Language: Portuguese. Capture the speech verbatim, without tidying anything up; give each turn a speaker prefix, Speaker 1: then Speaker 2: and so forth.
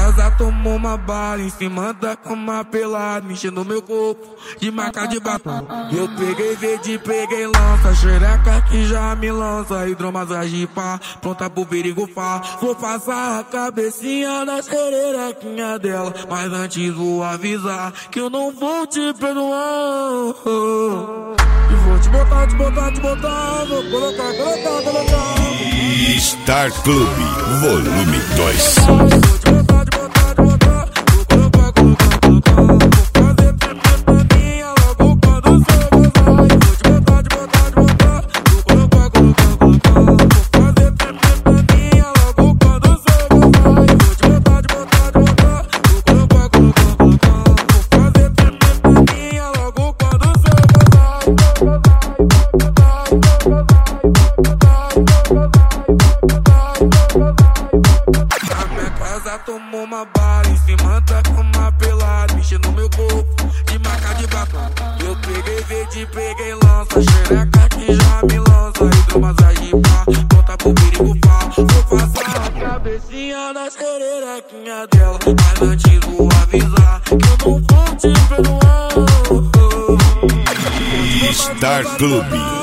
Speaker 1: casa tomou uma bala em cima da cama pelada, mexendo meu corpo de marca de batom. Eu peguei verde, peguei lança, xereca que já me lança, hidromassagem pá, pronta pro perigo fá. Vou passar a cabecinha na xerequinha dela, mas antes vou avisar que eu não vou te perdoar. E vou te botar, te botar, te botar, vou colocar, colocar, colocar.
Speaker 2: Star Club Volume dois.
Speaker 1: Tomou uma bala em cima da cama pelada, mexendo meu corpo de marca de batom. Eu peguei verde, peguei lança, xereca que já me lança, hidromassagem pá, pronta pro perigo fá. Vou passar a cabecinha na xerequinha dela, mas antes vou avisar que eu não vou te perdoar.
Speaker 2: Star Club